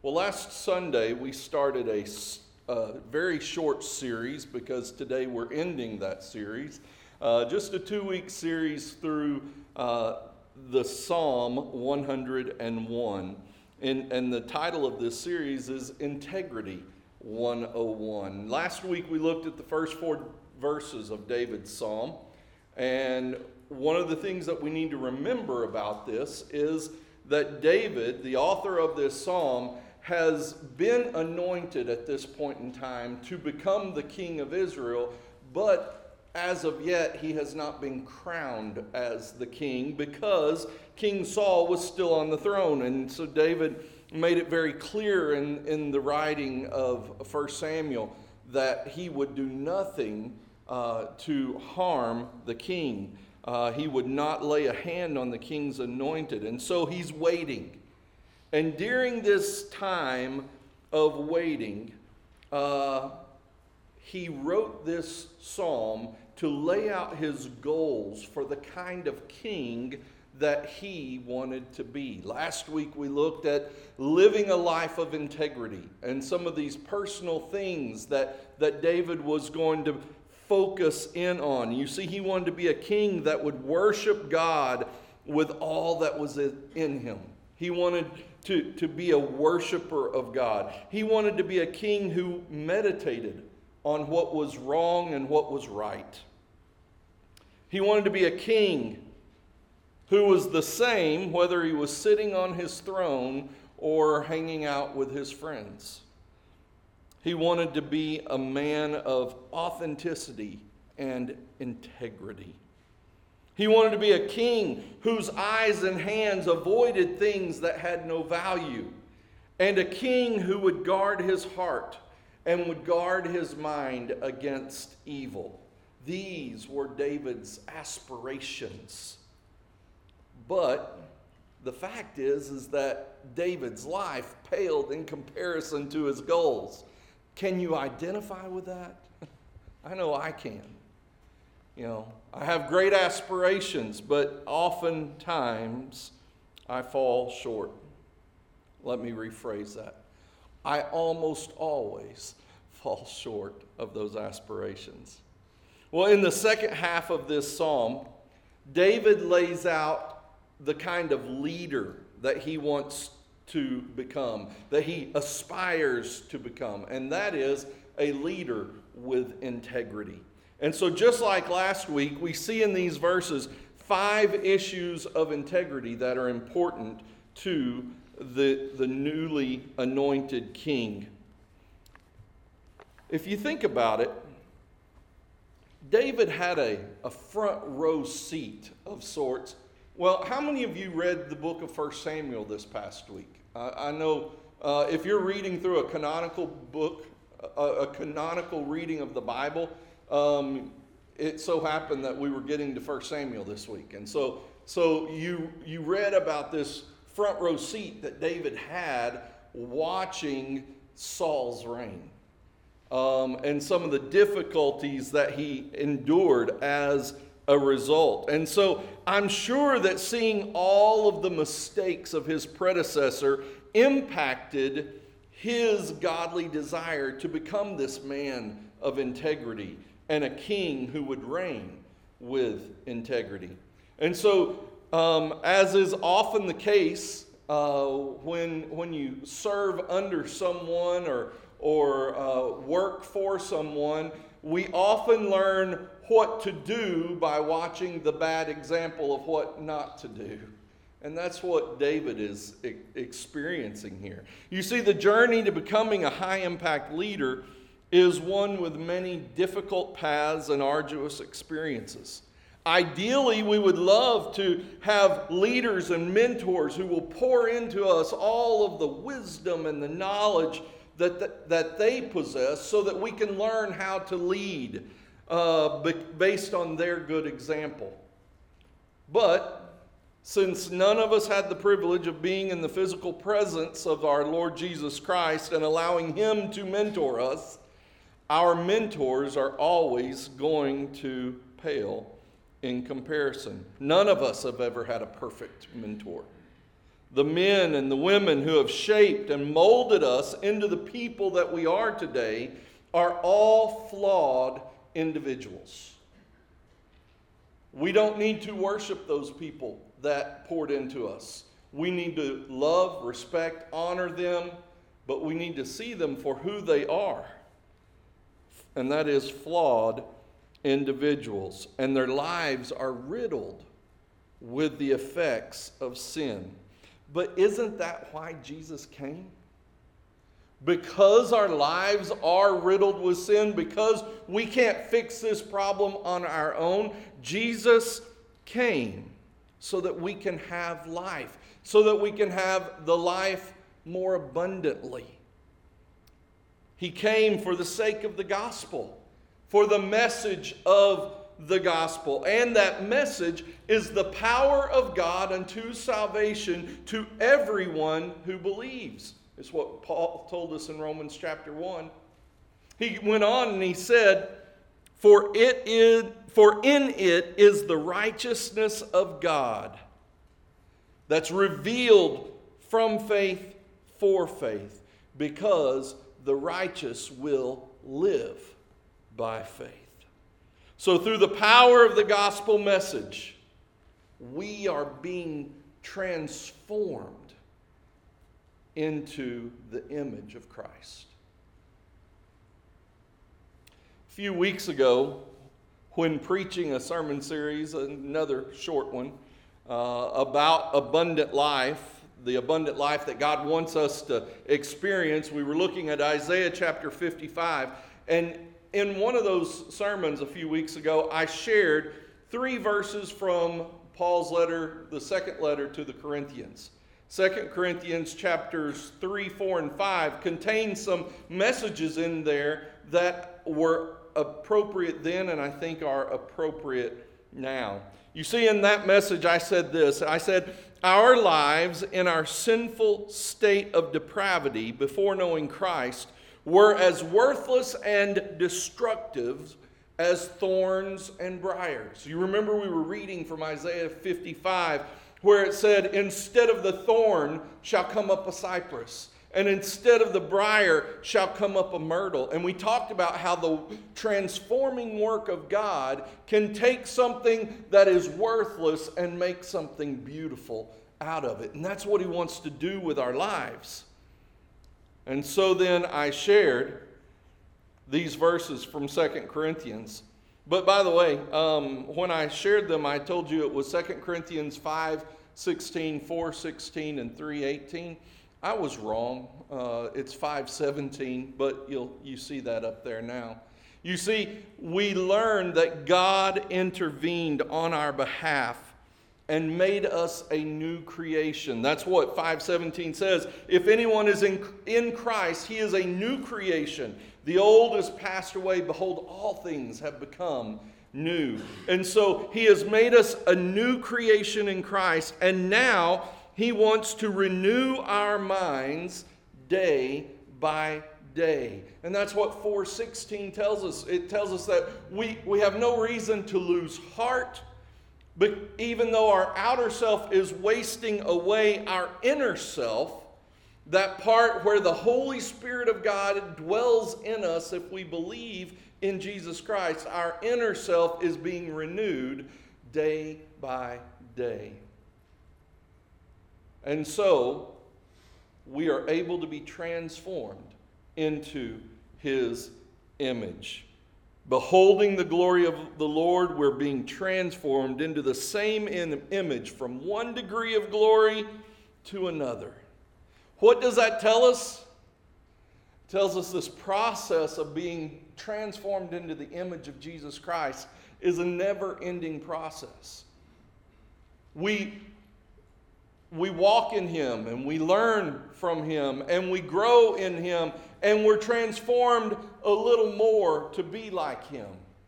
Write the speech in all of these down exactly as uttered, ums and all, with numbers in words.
Well, last Sunday we started a, a very short series because today we're ending that series. Uh, just a two-week series through uh, the Psalm one hundred one. And, and the title of this series is Integrity one oh one. Last week we looked at the first four verses of David's Psalm. And one of the things that we need to remember about this is that David, the author of this psalm, has been anointed at this point in time to become the king of Israel, but as of yet he has not been crowned as the king because King Saul was still on the throne. And so David made it very clear in, in the writing of First Samuel that he would do nothing uh, to harm the king. Uh, he would not lay a hand on the king's anointed. And so he's waiting. And during this time of waiting, uh, he wrote this psalm to lay out his goals for the kind of king that he wanted to be. Last week we looked at living a life of integrity and some of these personal things that, that David was going to focus in on. You see, he wanted to be a king that would worship God with all that was in him. He wanted to, to be a worshiper of God. He wanted to be a king who meditated on what was wrong and what was right. He wanted to be a king who was the same whether he was sitting on his throne or hanging out with his friends. He wanted to be a man of authenticity and integrity. He wanted to be a king whose eyes and hands avoided things that had no value, and a king who would guard his heart and would guard his mind against evil. These were David's aspirations. But the fact is, is that David's life paled in comparison to his goals. Can you identify with that? I know I can. You know, I have great aspirations, but oftentimes I fall short. Let me rephrase that. I almost always fall short of those aspirations. Well, in the second half of this psalm, David lays out the kind of leader that he wants to become, that he aspires to become, and that is a leader with integrity. And so just like last week, we see in these verses five issues of integrity that are important to the, the newly anointed king. If you think about it, David had a, a front row seat of sorts. Well, how many of you read the book of First Samuel this past week? Uh, I know uh, if you're reading through a canonical book, a, a canonical reading of the Bible, Um, it so happened that we were getting to First Samuel this week. And so so you you read about this front row seat that David had watching Saul's reign. Um, and some of the difficulties that he endured as a result. And so I'm sure that seeing all of the mistakes of his predecessor impacted his godly desire to become this man of integrity and a king who would reign with integrity. And so, um, as is often the case, uh, when when you serve under someone or or uh, work for someone, we often learn what to do by watching the bad example of what not to do. And that's what David is e- experiencing here. You see, the journey to becoming a high-impact leader is one with many difficult paths and arduous experiences. Ideally, we would love to have leaders and mentors who will pour into us all of the wisdom and the knowledge that, that, that they possess so that we can learn how to lead uh, based on their good example. But since none of us had the privilege of being in the physical presence of our Lord Jesus Christ and allowing Him to mentor us, our mentors are always going to pale in comparison. None of us have ever had a perfect mentor. the men and the women who have shaped and molded us into the people that we are today, are all flawed individuals. We don't need to worship those people that poured into us. We need to love, respect, honor them, but we need to see them for who they are. And that is flawed individuals. And their lives are riddled with the effects of sin. But isn't that why Jesus came? Because our lives are riddled with sin, because we can't fix this problem on our own, Jesus came so that we can have life, so that we can have the life more abundantly. He came for the sake of the gospel, for the message of the gospel. And that message is the power of God unto salvation to everyone who believes. It's what Paul told us in Romans chapter one. He went on and he said, For it is, for in it is the righteousness of God that's revealed from faith for faith, because the righteous will live by faith. So through the power of the gospel message, we are being transformed into the image of Christ. A few weeks ago, when preaching a sermon series, another short one, uh, about abundant life, the abundant life that God wants us to experience, we were looking at Isaiah chapter fifty-five. And in one of those sermons a few weeks ago, I shared three verses from Paul's letter, the second letter to the Corinthians. Second Corinthians chapters three, four, and five contain some messages in there that were appropriate then and I think are appropriate now. You see, in that message I said this. I said, our lives in our sinful state of depravity before knowing Christ were as worthless and destructive as thorns and briars. You remember we were reading from Isaiah fifty-five, where it said, instead of the thorn shall come up a cypress, and instead of the briar shall come up a myrtle. And we talked about how the transforming work of God can take something that is worthless and make something beautiful out of it. And that's what he wants to do with our lives. And so then I shared these verses from Second Corinthians. But by the way, um, when I shared them, I told you it was Second Corinthians five sixteen, four sixteen, and three eighteen. I was wrong. Uh, it's five seventeen, but you'll you see that up there now. You see, we learned that God intervened on our behalf and made us a new creation. That's what five seventeen says. If anyone is in, in Christ, he is a new creation. The old is passed away. Behold, all things have become new. And so he has made us a new creation in Christ. And now he wants to renew our minds day by day. And that's what four sixteen tells us. It tells us that we, we have no reason to lose heart. But even though our outer self is wasting away, our inner self, that part where the Holy Spirit of God dwells in us if we believe in Jesus Christ, our inner self is being renewed day by day. And so, we are able to be transformed into his image. Beholding the glory of the Lord, we're being transformed into the same image from one degree of glory to another. What does that tell us? It tells us this process of being transformed into the image of Jesus Christ is a never-ending process. We, we walk in him and we learn from him and we grow in him and we're transformed a little more to be like him.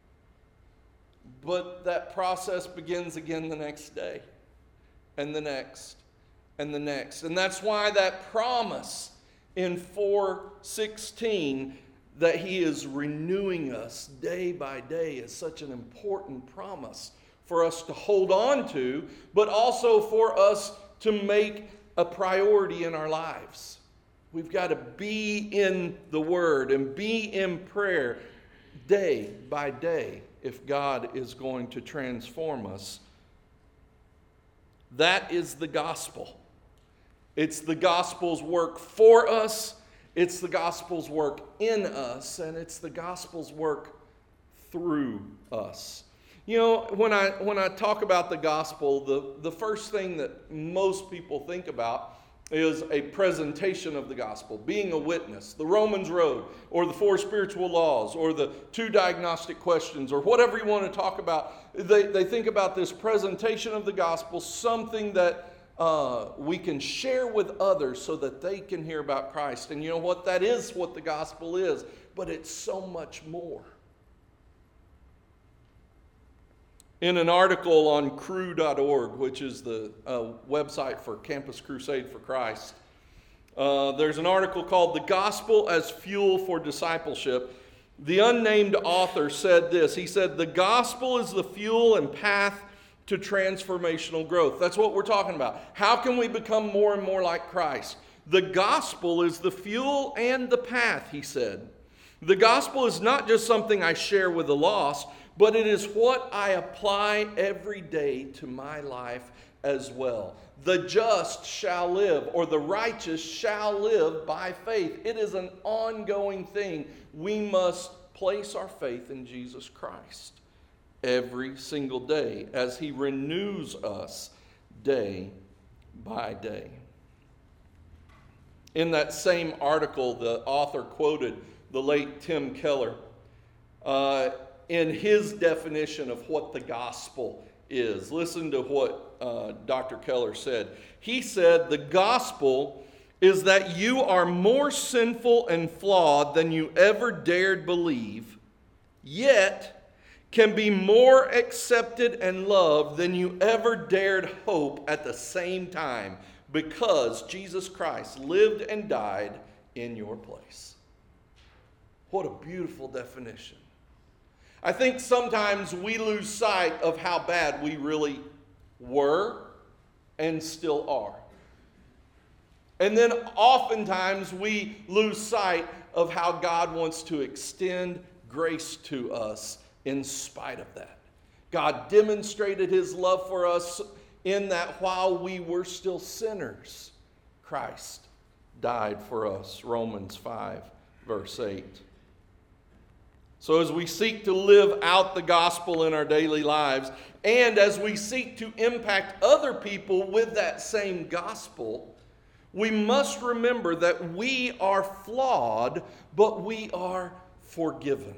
But that process begins again the next day and the next and the next. And that's why that promise in four sixteen that he is renewing us day by day is such an important promise for us to hold on to, but also for us to make a priority in our lives. We've got to be in the Word and be in prayer day by day if God is going to transform us. That is the gospel. It's the gospel's work for us, it's the gospel's work in us, and it's the gospel's work through us. You know, when I when I talk about the gospel, the, the first thing that most people think about is a presentation of the gospel, being a witness, the Romans Road, or the four spiritual laws, or the two diagnostic questions, or whatever you want to talk about. They, they think about this presentation of the gospel, something that uh, we can share with others so that they can hear about Christ. And you know what? That is what the gospel is, but it's so much more. In an article on cru dot org, which is the uh, website for Campus Crusade for Christ, uh, there's an article called The Gospel as Fuel for Discipleship. The unnamed author said this. He said, the gospel is the fuel and path to transformational growth. That's what we're talking about. How can we become more and more like Christ? The gospel is the fuel and the path, he said. The gospel is not just something I share with the lost, but it is what I apply every day to my life as well. The just shall live, or the righteous shall live by faith. It is an ongoing thing. We must place our faith in Jesus Christ every single day as He renews us day by day. In that same article, the author quoted the late Tim Keller uh, in his definition of what the gospel is. Listen to what uh, Doctor Keller said. He said, the gospel is that you are more sinful and flawed than you ever dared believe, yet can be more accepted and loved than you ever dared hope at the same time, because Jesus Christ lived and died in your place. What a beautiful definition. I think sometimes we lose sight of how bad we really were and still are. And then oftentimes we lose sight of how God wants to extend grace to us in spite of that. God demonstrated His love for us in that while we were still sinners, Christ died for us. Romans five, verse eight. So as we seek to live out the gospel in our daily lives, and as we seek to impact other people with that same gospel, we must remember that we are flawed, but we are forgiven.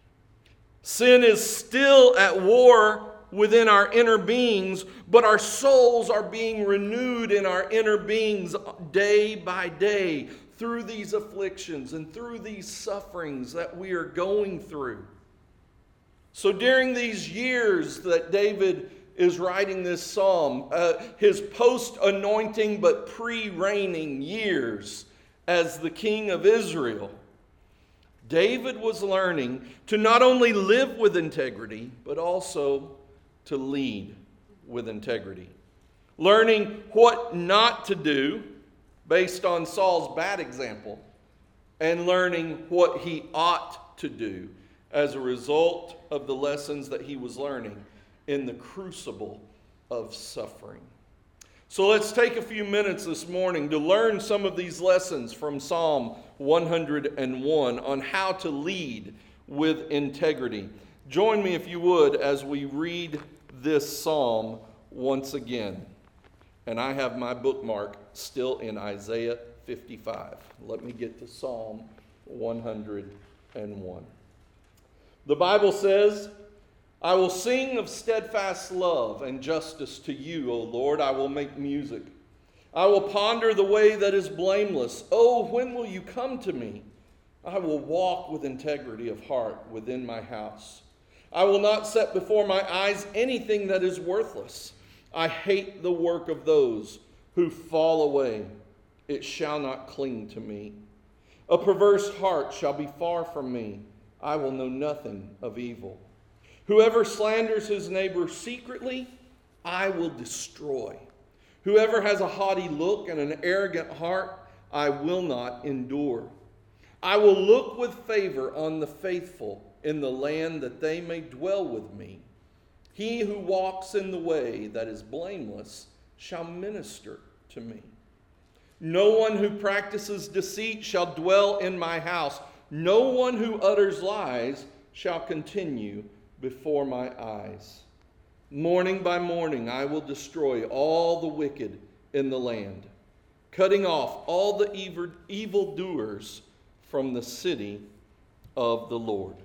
Sin is still at war within our inner beings, but our souls are being renewed in our inner beings day by day through these afflictions and through these sufferings that we are going through. So during these years that David is writing this psalm, uh, his post-anointing but pre-reigning years as the king of Israel, David was learning to not only live with integrity, but also to lead with integrity. Learning what not to do based on Saul's bad example, and learning what he ought to do as a result of the lessons that he was learning in the crucible of suffering. So let's take a few minutes this morning to learn some of these lessons from Psalm one hundred one on how to lead with integrity. Join me, if you would, as we read this psalm once again. And I have my bookmark still in Isaiah fifty-five. Let me get to Psalm one hundred one. The Bible says, I will sing of steadfast love and justice to you, O Lord. I will make music. I will ponder the way that is blameless. Oh, when will you come to me? I will walk with integrity of heart within my house. I will not set before my eyes anything that is worthless. I hate the work of those who fall away. It shall not cling to me. A perverse heart shall be far from me. I will know nothing of evil. Whoever slanders his neighbor secretly, I will destroy. Whoever has a haughty look and an arrogant heart, I will not endure. I will look with favor on the faithful in the land that they may dwell with me. He who walks in the way that is blameless shall minister to me. No one who practices deceit shall dwell in my house. No one who utters lies shall continue before my eyes. Morning by morning I will destroy all the wicked in the land, cutting off all the evil evildoers from the city of the Lord.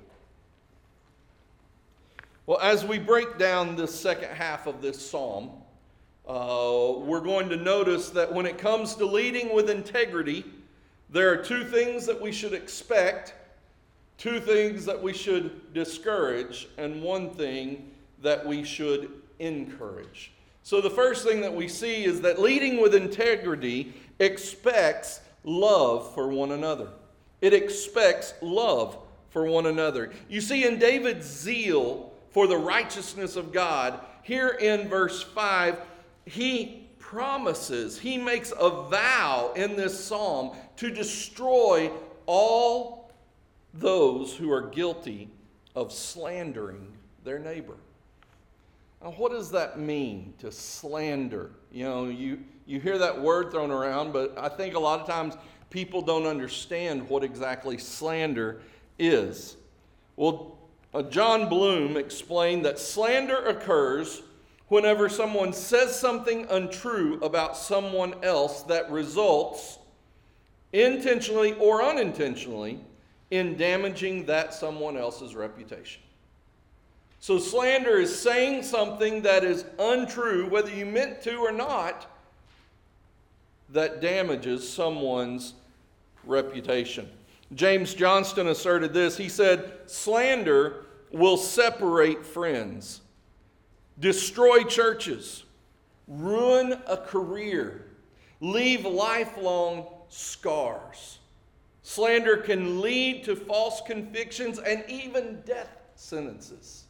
Well, as we break down this second half of this psalm, uh, we're going to notice that when it comes to leading with integrity, there are two things that we should expect, two things that we should discourage, and one thing that we should encourage. So the first thing that we see is that leading with integrity expects love for one another. It expects love for one another. You see, in David's zeal for the righteousness of God, here in verse five, he promises, he makes a vow in this psalm to destroy all those who are guilty of slandering their neighbor. Now, what does that mean, to slander? You know, you, you hear that word thrown around, but I think a lot of times people don't understand what exactly slander is. Well, uh, John Bloom explained that slander occurs whenever someone says something untrue about someone else that results, intentionally or unintentionally, in damaging that someone else's reputation. So slander is saying something that is untrue, whether you meant to or not, that damages someone's reputation. James Johnston asserted this. He said, slander will separate friends, destroy churches, ruin a career, leave lifelong scars. Slander can lead to false convictions and even death sentences.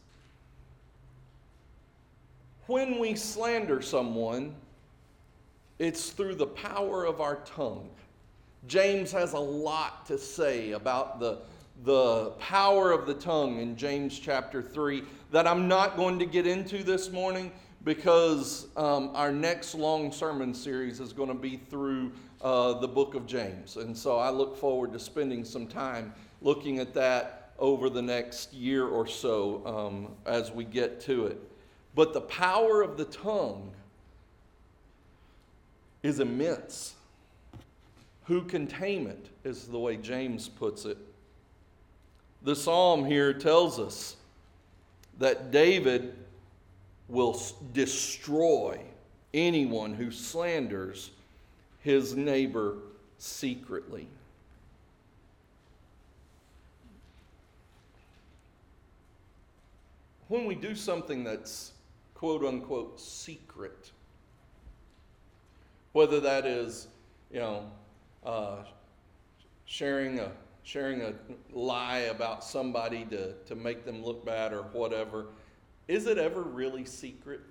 When we slander someone, it's through the power of our tongue. James has a lot to say about the, the power of the tongue in James chapter three that I'm not going to get into this morning because um, our next long sermon series is going to be through uh, the book of James. And so I look forward to spending some time looking at that over the next year or so um, as we get to it. But the power of the tongue is immense. Who can tame it, is the way James puts it. The psalm here tells us that David will destroy anyone who slanders his neighbor secretly. When we do something that's quote unquote secret, whether that is, you know, uh, sharing a sharing a lie about somebody to, to make them look bad or whatever, is it ever really secret?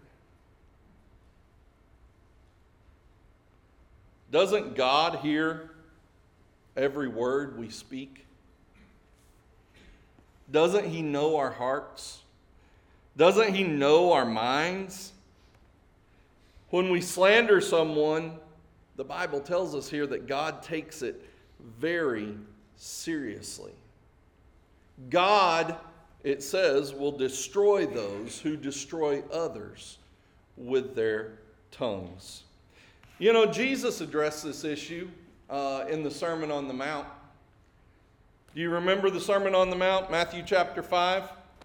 Doesn't God hear every word we speak? Doesn't He know our hearts? Doesn't He know our minds? When we slander someone, the Bible tells us here that God takes it very seriously. God, it says, will destroy those who destroy others with their tongues. You know, Jesus addressed this issue uh, in the Sermon on the Mount. Do you remember the Sermon on the Mount, Matthew chapter five?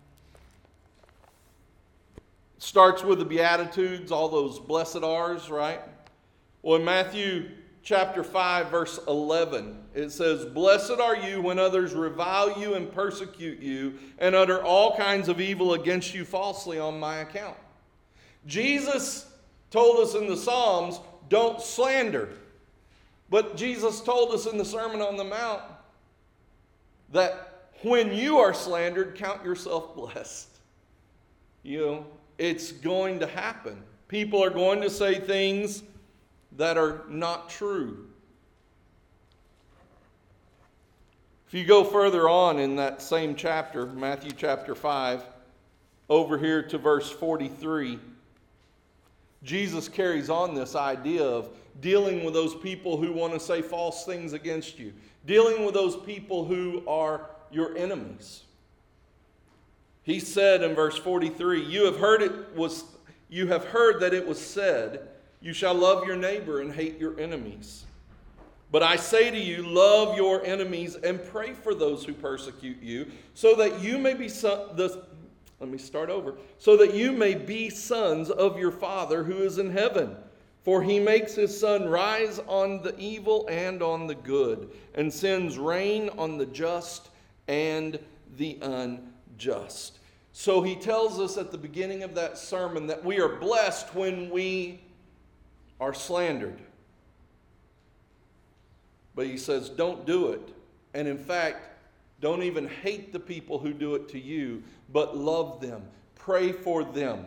Starts with the Beatitudes, all those blessed are's, right? Well, in Matthew chapter five, verse eleven, it says, "Blessed are you when others revile you and persecute you and utter all kinds of evil against you falsely on my account." Jesus told us in the Psalms, don't slander. But Jesus told us in the Sermon on the Mount that when you are slandered, count yourself blessed. You know, it's going to happen. People are going to say things that are not true. If you go further on in that same chapter, Matthew chapter five, over here to verse forty-three, Jesus carries on this idea of dealing with those people who want to say false things against you, dealing with those people who are your enemies. He said in verse forty-three, you have heard it was you have heard that it was said, you shall love your neighbor and hate your enemies. But I say to you, love your enemies and pray for those who persecute you, so that you may be son, the, let me start over, so that you may be sons of your Father who is in heaven. For he makes his sun rise on the evil and on the good, and sends rain on the just and the unjust. So he tells us at the beginning of that sermon that we are blessed when we are slandered. But he says, don't do it. And in fact, don't even hate the people who do it to you, but love them. Pray for them.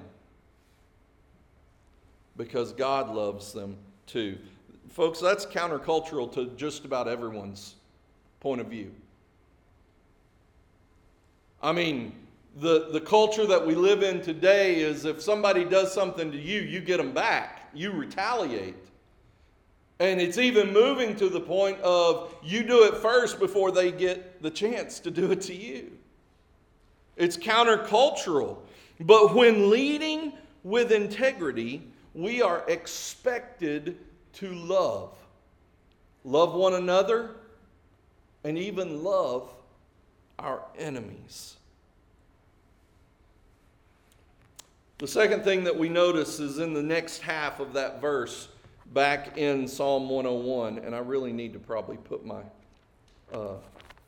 Because God loves them too. Folks, that's countercultural to just about everyone's point of view. I mean, the, the culture that we live in today is if somebody does something to you, you get them back. You retaliate. And it's even moving to the point of you do it first before they get the chance to do it to you. It's countercultural. But when leading with integrity, we are expected to love. Love one another and even love our enemies. The second thing that we notice is in the next half of that verse, back in Psalm one oh one, and I really need to probably put my uh,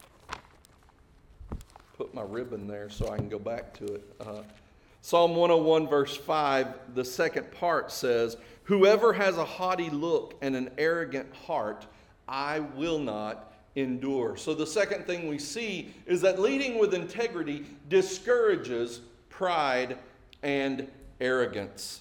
put my ribbon there so I can go back to it. Uh, Psalm one oh one verse five, the second part says, whoever has a haughty look and an arrogant heart, I will not endure. So the second thing we see is that leading with integrity discourages pride and arrogance.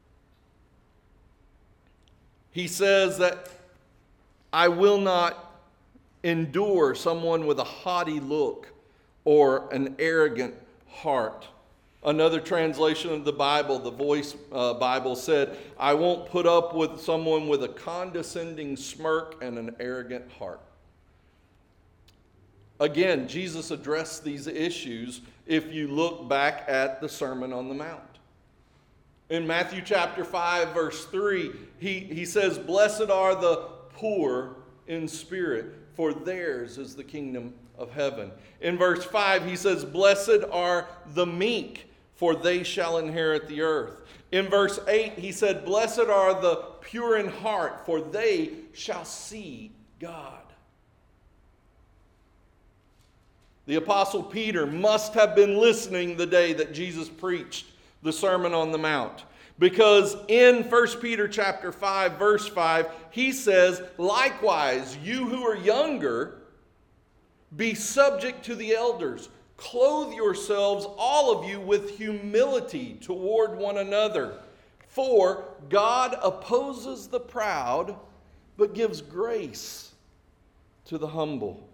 He says that I will not endure someone with a haughty look or an arrogant heart. Another translation of the Bible, the Voice uh, Bible, said, I won't put up with someone with a condescending smirk and an arrogant heart. Again, Jesus addressed these issues if you look back at the Sermon on the Mount. In Matthew chapter five, verse three, he, he says, blessed are the poor in spirit, for theirs is the kingdom of heaven. In verse five, he says, blessed are the meek, for they shall inherit the earth. In verse eight, he said, blessed are the pure in heart, for they shall see God. The Apostle Peter must have been listening the day that Jesus preached the Sermon on the Mount. Because in First Peter chapter five, verse five, he says, likewise, you who are younger, be subject to the elders. Clothe yourselves, all of you, with humility toward one another. For God opposes the proud, but gives grace to the humble.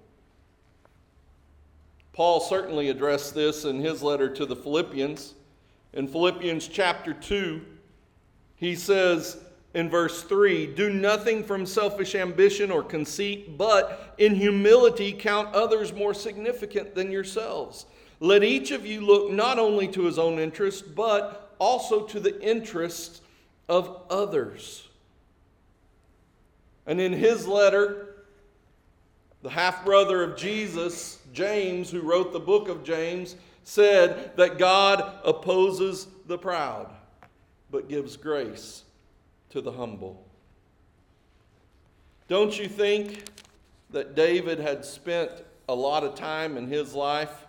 Paul certainly addressed this in his letter to the Philippians. In Philippians chapter two, he says in verse three, do nothing from selfish ambition or conceit, but in humility count others more significant than yourselves. Let each of you look not only to his own interest, but also to the interests of others. And in his letter, the half-brother of Jesus, James, who wrote the book of James, said that God opposes the proud, but gives grace to the humble. Don't you think that David had spent a lot of time in his life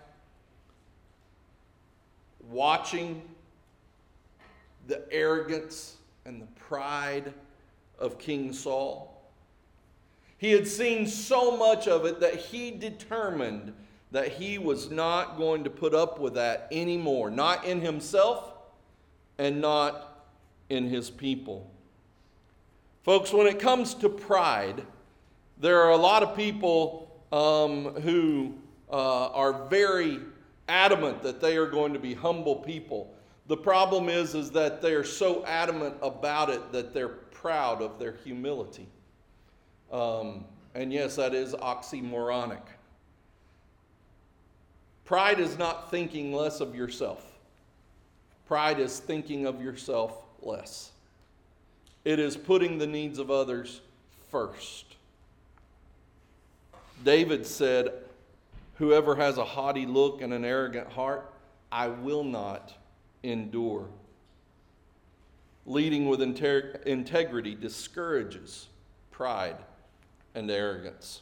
watching the arrogance and the pride of King Saul? He had seen so much of it that he determined that he was not going to put up with that anymore. Not in himself and not in his people. Folks, when it comes to pride, there are a lot of people um, who uh, are very adamant that they are going to be humble people. The problem is, is that they are so adamant about it that they're proud of their humility. Um, and yes, that is oxymoronic. Pride is not thinking less of yourself. Pride is thinking of yourself less. It is putting the needs of others first. David said, "Whoever has a haughty look and an arrogant heart, I will not endure." Leading with inter- integrity discourages pride and arrogance.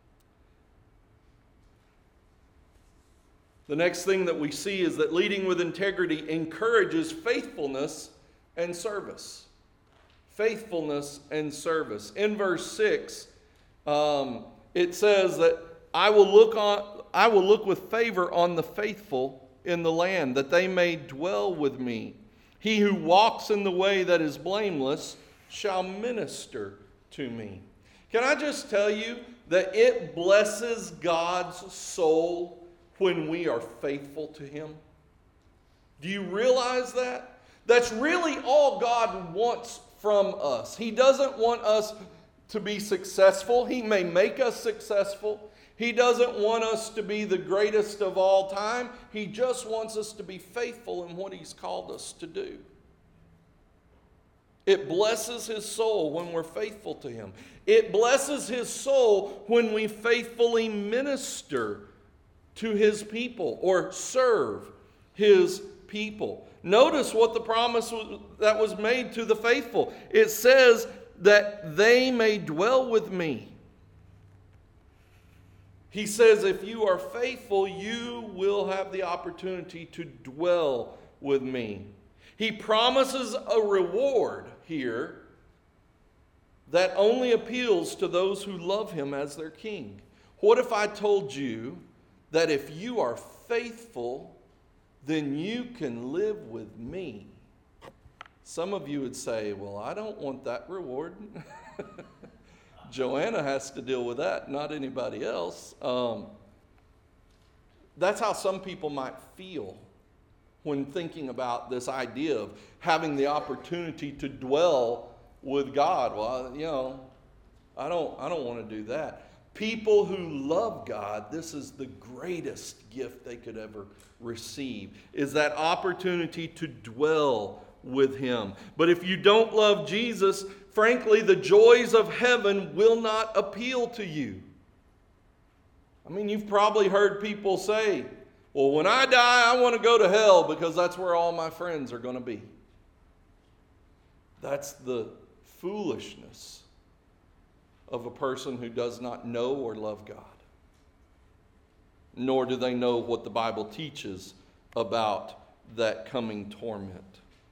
The next thing that we see is that leading with integrity encourages faithfulness and service. Faithfulness and service. In verse six, um, it says that I will look on, I will look with favor on the faithful in the land, that they may dwell with me. He who walks in the way that is blameless shall minister to me. Can I just tell you that it blesses God's soul when we are faithful to Him? Do you realize that? That's really all God wants from us. He doesn't want us to be successful. He may make us successful. He doesn't want us to be the greatest of all time. He just wants us to be faithful in what He's called us to do. It blesses His soul when we're faithful to Him. It blesses His soul when we faithfully minister to His people or serve His people. Notice what the promise was, that was made to the faithful. It says that they may dwell with me. He says if you are faithful, you will have the opportunity to dwell with me. He promises a reward here that only appeals to those who love Him as their King. What if I told you that if you are faithful, then you can live with me? Some of you would say, well, I don't want that reward. Joanna has to deal with that, not anybody else. Um, that's how some people might feel when thinking about this idea of having the opportunity to dwell with God. Well, you know, I don't, I don't want to do that. People who love God, this is the greatest gift they could ever receive, is that opportunity to dwell with Him. But if you don't love Jesus, frankly, the joys of heaven will not appeal to you. I mean, you've probably heard people say, well, when I die, I want to go to hell because that's where all my friends are going to be. That's the foolishness of a person who does not know or love God. Nor do they know what the Bible teaches about that coming torment.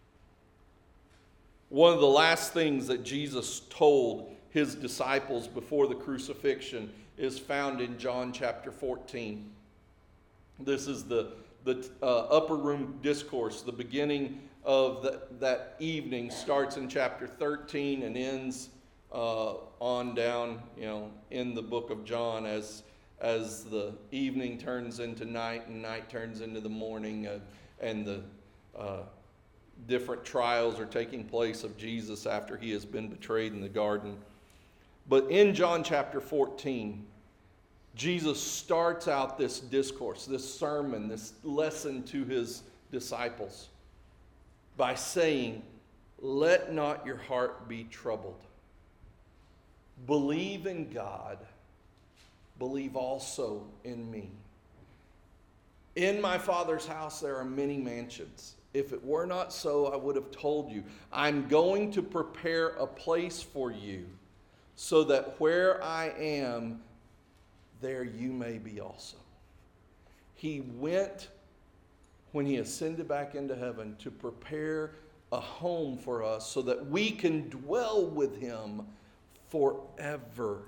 One of the last things that Jesus told His disciples before the crucifixion is found in John chapter fourteen. This is the, the uh, upper room discourse. The beginning of the, that evening starts in chapter thirteen and ends uh, on down, you know, in the book of John as as the evening turns into night and night turns into the morning, uh, and the uh, different trials are taking place of Jesus after He has been betrayed in the garden. But in John chapter fourteen, Jesus starts out this discourse, this sermon, this lesson to His disciples by saying, "Let not your heart be troubled. Believe in God. Believe also in me. In my Father's house there are many mansions. If it were not so, I would have told you. I'm going to prepare a place for you, so that where I am, there you may be also." He went, when He ascended back into heaven, to prepare a home for us so that we can dwell with Him forever.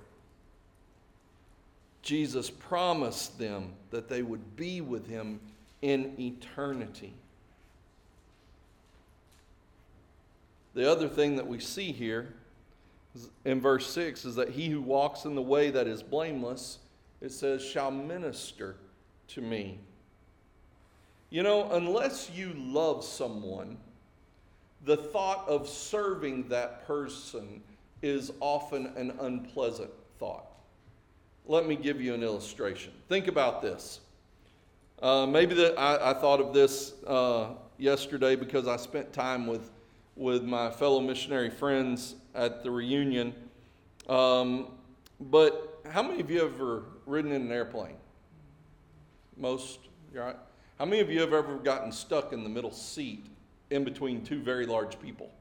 Jesus promised them that they would be with Him in eternity. The other thing that we see here in verse six is that he who walks in the way that is blameless, it says, shall minister to me. You know, unless you love someone, the thought of serving that person is often an unpleasant thought. Let me give you an illustration. Think about this. Uh, maybe that I, I thought of this uh, yesterday because I spent time with, with my fellow missionary friends at the reunion. Um, but how many of you have ever ridden in an airplane? Most, right? How many of you have ever gotten stuck in the middle seat in between two very large people?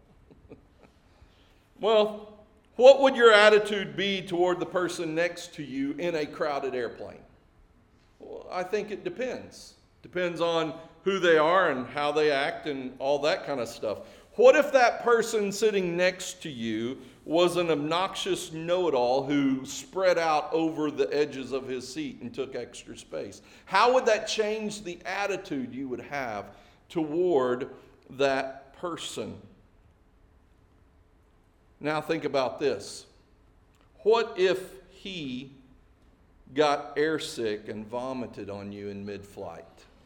Well, what would your attitude be toward the person next to you in a crowded airplane? Well, I think it depends. Depends on who they are and how they act and all that kind of stuff. What if that person sitting next to you was an obnoxious know-it-all who spread out over the edges of his seat and took extra space? How would that change the attitude you would have toward that person? Now think about this. What if he got airsick and vomited on you in mid-flight?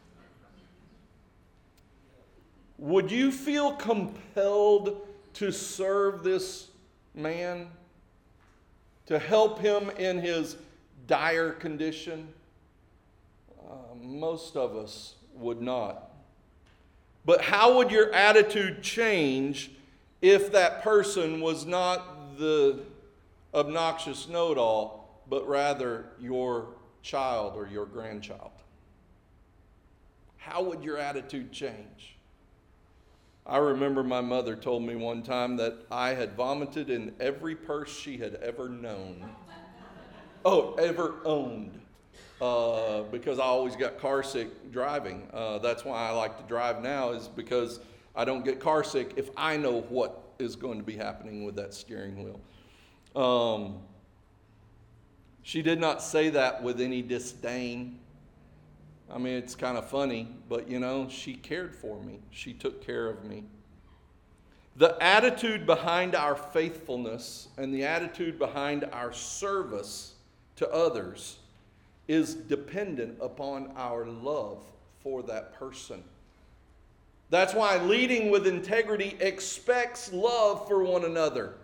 Would you feel compelled to serve this man? To help him in his dire condition? Uh, most of us would not. But how would your attitude change if that person was not the obnoxious know-it-all, but rather your child or your grandchild? How would your attitude change? I remember my mother told me one time that I had vomited in every purse she had ever known. Oh, ever owned. Uh, because I always got car sick driving. Uh, that's why I like to drive now, is because I don't get car sick if I know what is going to be happening with that steering wheel. Um, she did not say that with any disdain. I mean, it's kind of funny, but you know, she cared for me. She took care of me. The attitude behind our faithfulness and the attitude behind our service to others is dependent upon our love for that person. That's why leading with integrity expects love for one another.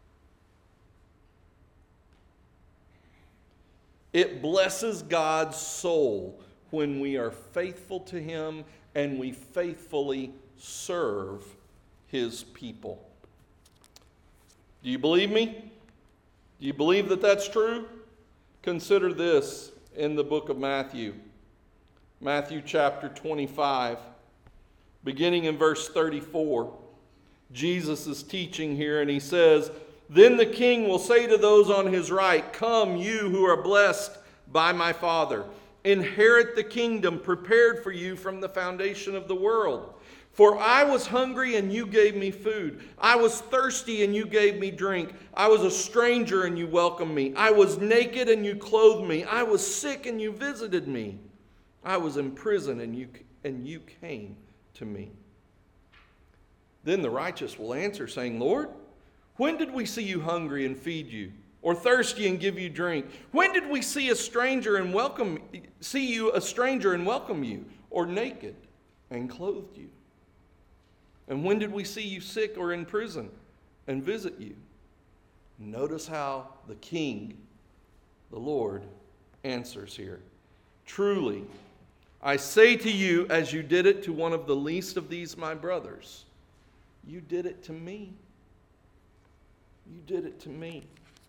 It blesses God's soul when we are faithful to Him and we faithfully serve His people. Do you believe me? Do you believe that that's true? Consider this in the book of Matthew. Matthew chapter twenty-five, beginning in verse thirty-four. Jesus is teaching here and he says, "Then the king will say to those on his right, 'Come, you who are blessed by my Father. Inherit the kingdom prepared for you from the foundation of the world. For I was hungry and you gave me food. I was thirsty and you gave me drink. I was a stranger and you welcomed me. I was naked and you clothed me. I was sick and you visited me. I was in prison and you, and you came to me.' Then the righteous will answer, saying, 'Lord, when did we see you hungry and feed you, or thirsty and give you drink? When did we see a stranger and welcome see you a stranger and welcome you, or naked and clothed you? And when did we see you sick or in prison and visit you?'" Notice how the King, the Lord, answers here. "Truly, I say to you, as you did it to one of the least of these my brothers, you did it to me." You did it to me.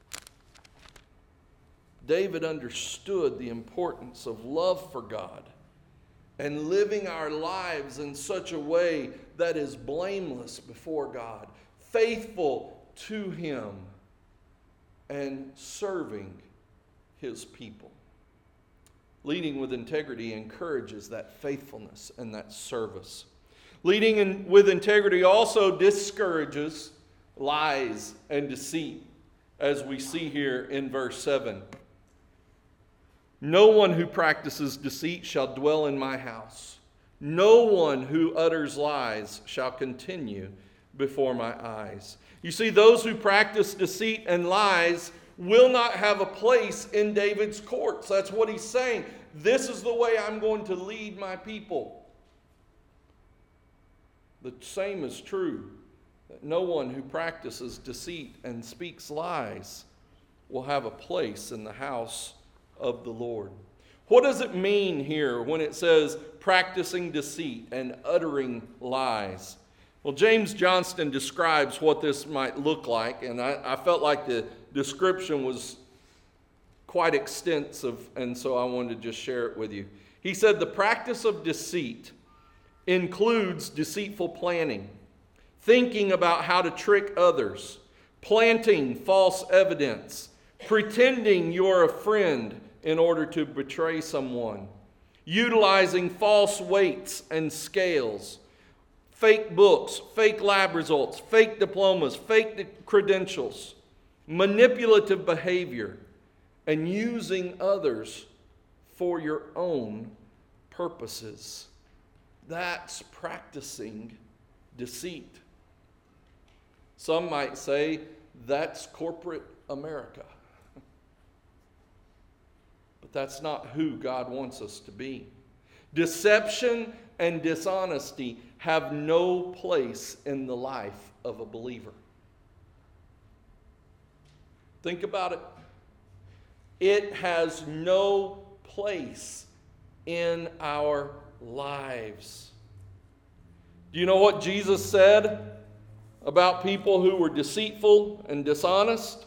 David understood the importance of love for God and living our lives in such a way that is blameless before God, faithful to Him, and serving His people. Leading with integrity encourages that faithfulness and that service. Leading in, with integrity also discourages lies and deceit, as we see here in verse seven. "No one who practices deceit shall dwell in my house. No one who utters lies shall continue before my eyes. You see, those who practice deceit and lies will not have a place in David's courts. That's what he's saying. This is the way I'm going to lead my people. The same is true, that no one who practices deceit and speaks lies will have a place in the house of the Lord. What does it mean here when it says practicing deceit and uttering lies? Well, James Johnston describes what this might look like, and I, I felt like the description was quite extensive, and so I wanted to just share it with you. He said, the practice of deceit includes deceitful planning, thinking about how to trick others, planting false evidence, pretending you're a friend in order to betray someone, utilizing false weights and scales, fake books, fake lab results, fake diplomas, fake credentials, manipulative behavior, and using others for your own purposes. That's practicing deceit. Some might say that's corporate America. But that's not who God wants us to be. Deception and dishonesty have no place in the life of a believer. Think about it. It has no place in our lives. Do you know what Jesus said about people who were deceitful and dishonest?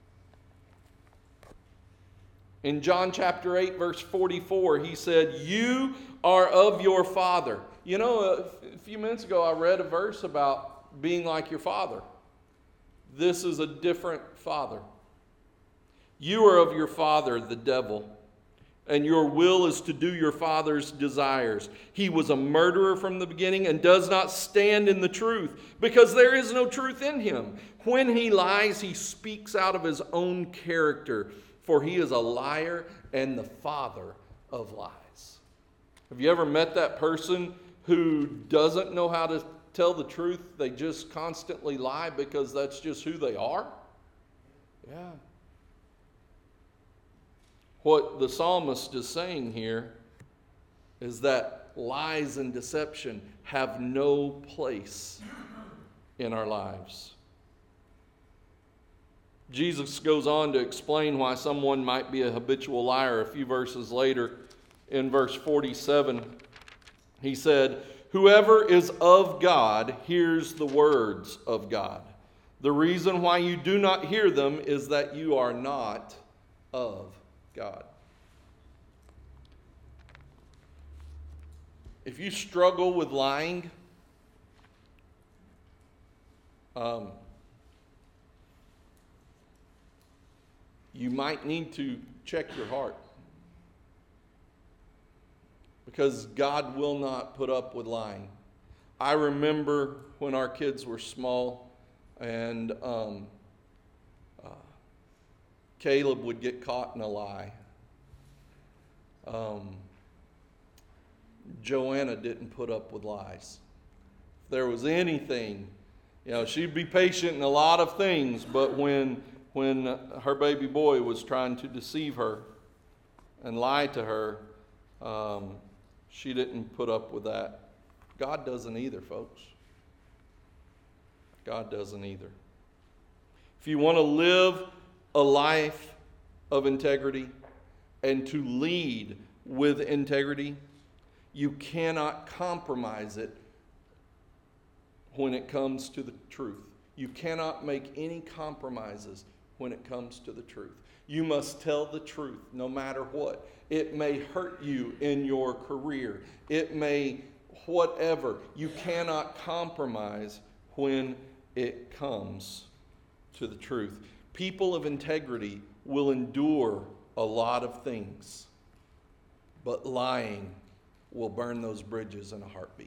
In John chapter eight, verse forty-four, he said, "You are of your father." You know, a few minutes ago I read a verse about being like your father. This is a different father. You are of your father, the devil, and your will is to do your father's desires. He was a murderer from the beginning and does not stand in the truth, because there is no truth in him. When he lies, he speaks out of his own character, for he is a liar and the father of lies. Have you ever met that person who doesn't know how to tell the truth? They just constantly lie because that's just who they are? Yeah. What the psalmist is saying here is that lies and deception have no place in our lives. Jesus goes on to explain why someone might be a habitual liar. A few verses later, in verse forty-seven, he said, "Whoever is of God hears the words of God. The reason why you do not hear them is that you are not of God." If you struggle with lying, um, you might need to check your heart, because God will not put up with lying. I remember when our kids were small, and um, uh, Caleb would get caught in a lie. Um, Joanna didn't put up with lies. If there was anything, you know, she'd be patient in a lot of things, but when when her baby boy was trying to deceive her and lie to her, um, she didn't put up with that. God doesn't either, folks. God doesn't either. If you want to live a life of integrity and to lead with integrity, you cannot compromise it when it comes to the truth. You cannot make any compromises when it comes to the truth. You must tell the truth no matter what. It may hurt you in your career. It may whatever. You cannot compromise when it comes to the truth. People of integrity will endure a lot of things, but lying will burn those bridges in a heartbeat.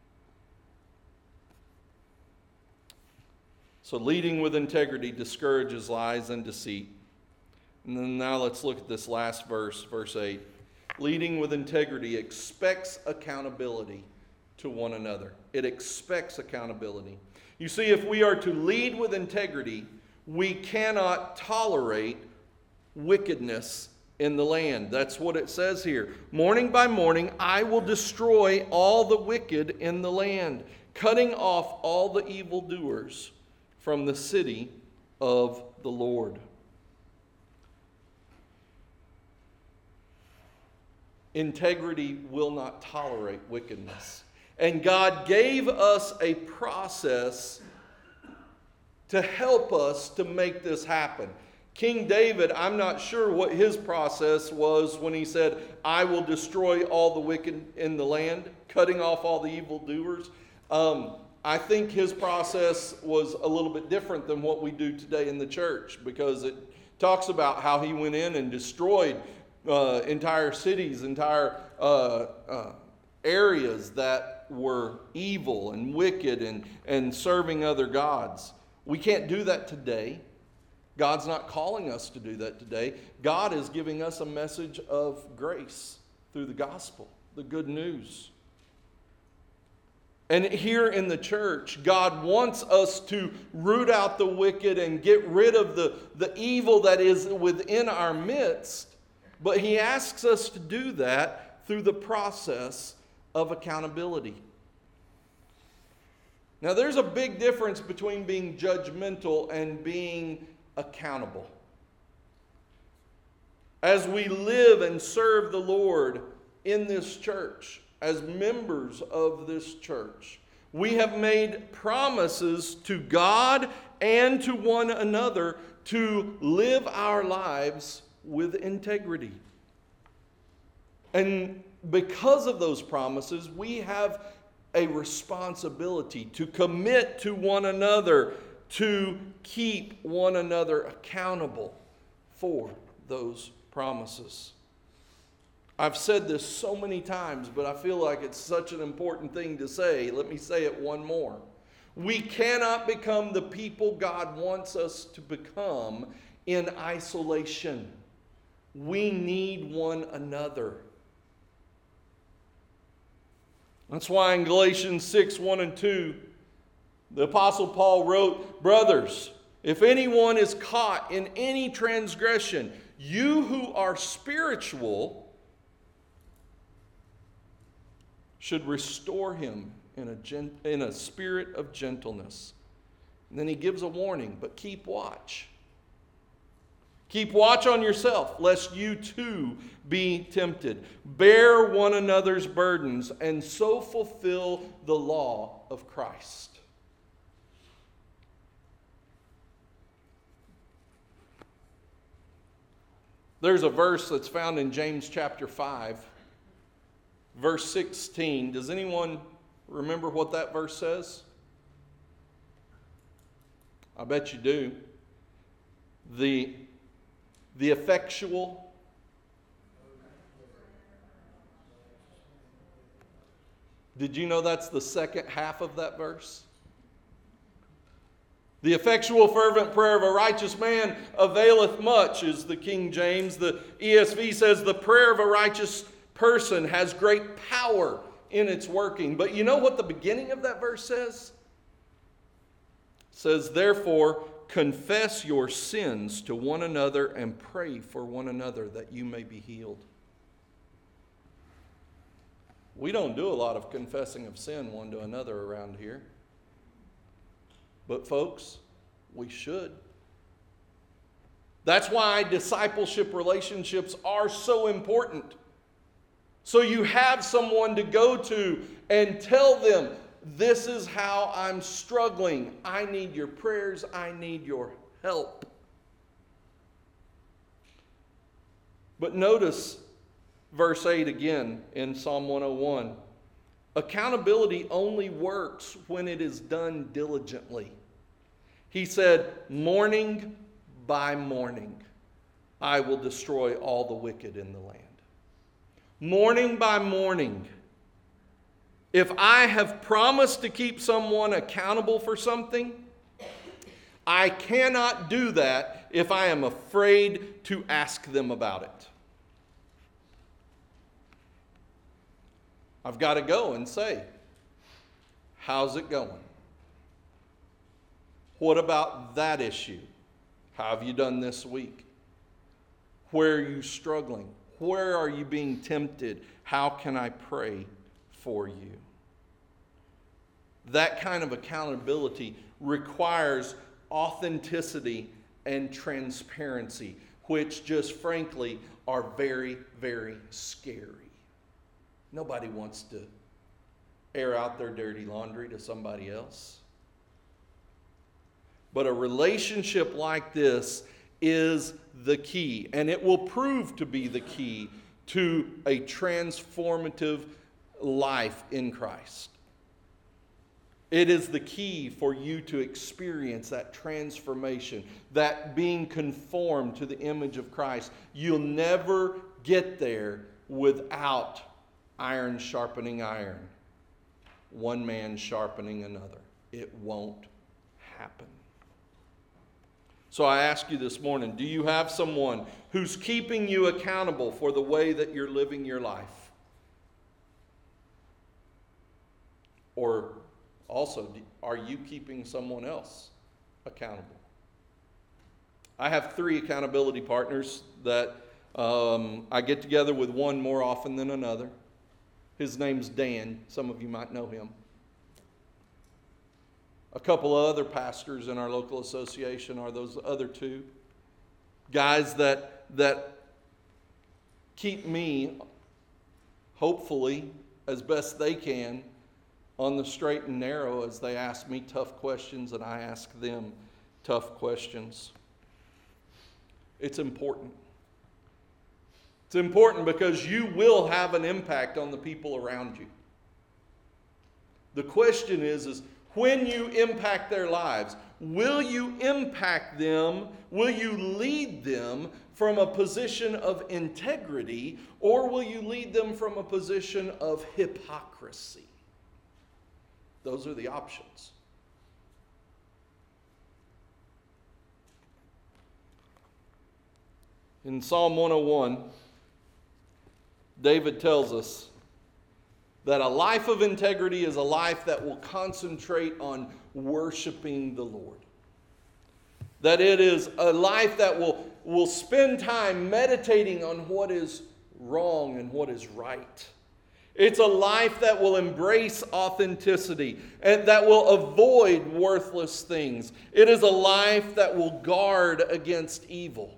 So leading with integrity discourages lies and deceit. And then now let's look at this last verse, verse eight. Leading with integrity expects accountability to one another. It expects accountability. You see, if we are to lead with integrity, we cannot tolerate wickedness in the land. That's what it says here. Morning by morning, I will destroy all the wicked in the land, cutting off all the evildoers from the city of the Lord. Integrity will not tolerate wickedness. And God gave us a process to help us to make this happen. King David, I'm not sure what his process was when he said, I will destroy all the wicked in the land, cutting off all the evildoers. Um, I think his process was a little bit different than what we do today in the church, because it talks about how he went in and destroyed uh, entire cities, entire uh, uh, areas that were evil and wicked and, and serving other gods. We can't do that today. God's not calling us to do that today. God is giving us a message of grace through the gospel, the good news. And here in the church, God wants us to root out the wicked and get rid of the, the evil that is within our midst. But He asks us to do that through the process of accountability. Now, there's a big difference between being judgmental and being accountable. As we live and serve the Lord in this church, as members of this church, we have made promises to God and to one another to live our lives with integrity. And because of those promises, we have a responsibility to commit to one another, to keep one another accountable for those promises. I've said this so many times, but I feel like it's such an important thing to say. Let me say it one more. We cannot become the people God wants us to become in isolation. We need one another. That's why in Galatians six, one and two, the Apostle Paul wrote, brothers, if anyone is caught in any transgression, you who are spiritual should restore him in a, gen- in a spirit of gentleness. And then he gives a warning, but keep watch. Keep watch on yourself, lest you too be tempted. Bear one another's burdens, and so fulfill the law of Christ. There's a verse that's found in James chapter five, verse sixteen. Does anyone remember what that verse says? I bet you do. The, the effectual Did you know that's the second half of that verse? The effectual fervent prayer of a righteous man availeth much, is the King James. The E S V says the prayer of a righteous person has great power in its working. But you know what the beginning of that verse says? It says, therefore, confess your sins to one another and pray for one another that you may be healed. We don't do a lot of confessing of sin one to another around here. But folks, we should. That's why discipleship relationships are so important. So you have someone to go to and tell them, this is how I'm struggling. I need your prayers. I need your help. But notice verse eight again in Psalm one oh one. Accountability only works when it is done diligently. He said, morning by morning, I will destroy all the wicked in the land. Morning by morning. If I have promised to keep someone accountable for something, I cannot do that if I am afraid to ask them about it. I've got to go and say, how's it going? What about that issue? How have you done this week? Where are you struggling? Where are you being tempted? How can I pray for you? That kind of accountability requires authenticity and transparency, which just frankly are very, very scary. Nobody wants to air out their dirty laundry to somebody else. But a relationship like this is the key, and it will prove to be the key to a transformative life in Christ. It is the key for you to experience that transformation, that being conformed to the image of Christ. You'll never get there without iron sharpening iron, one man sharpening another. It won't happen. So I ask you this morning, do you have someone who's keeping you accountable for the way that you're living your life? Or also, are you keeping someone else accountable? I have three accountability partners that um, I get together with, one more often than another. His name's Dan. Some of you might know him. A couple of other pastors in our local association are those other two. Guys that, that keep me, hopefully, as best they can, on the straight and narrow as they ask me tough questions and I ask them tough questions. It's important. It's important because you will have an impact on the people around you. The question is, is when you impact their lives, will you impact them, will you lead them from a position of integrity, or will you lead them from a position of hypocrisy? Those are the options. In Psalm one oh one, David tells us that a life of integrity is a life that will concentrate on worshiping the Lord. That it is a life that will, will spend time meditating on what is wrong and what is right. It's a life that will embrace authenticity and that will avoid worthless things. It is a life that will guard against evil.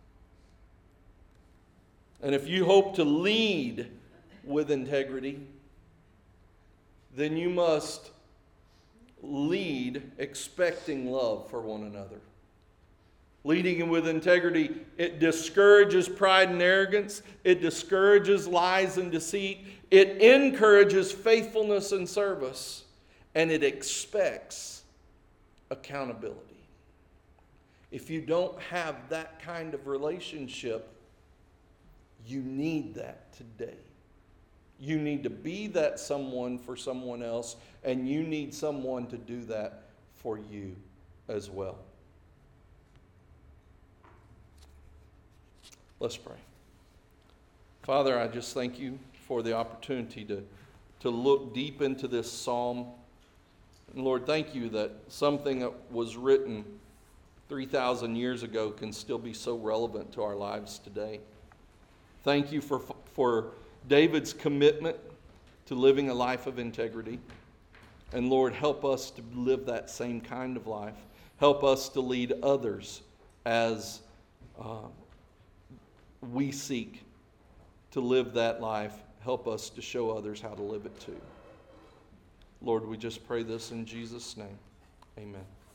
And if you hope to lead with integrity, then you must lead expecting love for one another. Leading with integrity, it discourages pride and arrogance. It discourages lies and deceit. It encourages faithfulness and service. And it expects accountability. If you don't have that kind of relationship, you need that today. You need to be that someone for someone else, and you need someone to do that for you as well. Let's pray. Father, I just thank you for the opportunity to, to look deep into this psalm. And Lord, thank you that something that was written three thousand years ago can still be so relevant to our lives today. Thank you for, for David's commitment to living a life of integrity. And Lord, help us to live that same kind of life. Help us to lead others as uh, we seek to live that life. Help us to show others how to live it too. Lord, we just pray this in Jesus' name. Amen.